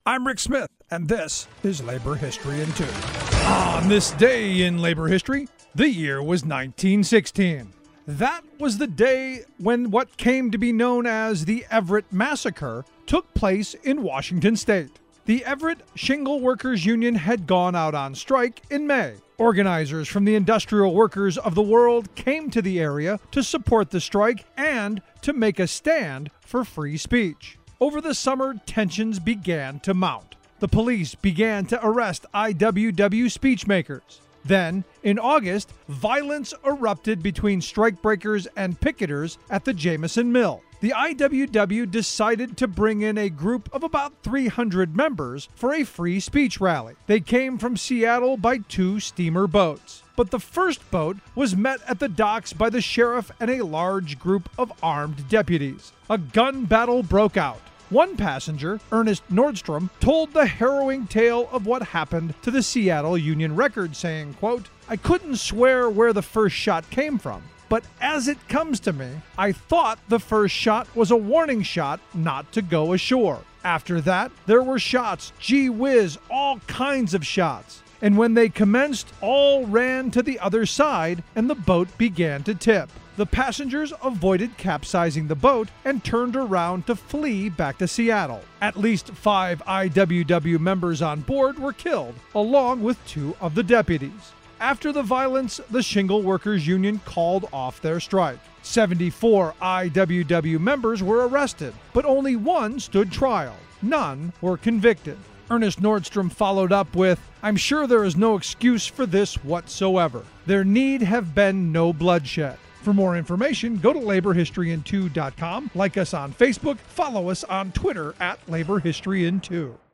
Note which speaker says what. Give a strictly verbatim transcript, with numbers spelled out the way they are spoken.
Speaker 1: I'm Rick Smith, and this is Labor History in Two. On this day in labor history, the year was nineteen sixteen. That was the day when what came to be known as the Everett Massacre took place in Washington state. The Everett Shingle Workers Union had gone out on strike in May. Organizers from the industrial workers of the world came to the area to support the strike and to make a stand for free speech. Over the summer, tensions began to mount. The police began to arrest I W W speechmakers. Then, in August, violence erupted between strikebreakers and picketers at the Jameson Mill. The I W W decided to bring in a group of about three hundred members for a free speech rally. They came from Seattle by two steamer boats. But the first boat was met at the docks by the sheriff and a large group of armed deputies. A gun battle broke out. One passenger, Ernest Nordstrom, told the harrowing tale of what happened to the Seattle Union Record, saying, quote, "I couldn't swear where the first shot came from, but as it comes to me, I thought the first shot was a warning shot not to go ashore. After that, there were shots, gee whiz, all kinds of shots. And when they commenced, all ran to the other side and the boat began to tip. The passengers avoided capsizing the boat and turned around to flee back to Seattle. At least five I W W members on board were killed, along with two of the deputies. After the violence, the Shingle Workers Union called off their strike. seventy-four I W W members were arrested, but only one stood trial. None were convicted. Ernest Nordstrom followed up with, "I'm sure there is no excuse for this whatsoever. There need have been no bloodshed." For more information, go to labor history in two dot com, like us on Facebook, follow us on Twitter at labor history in two.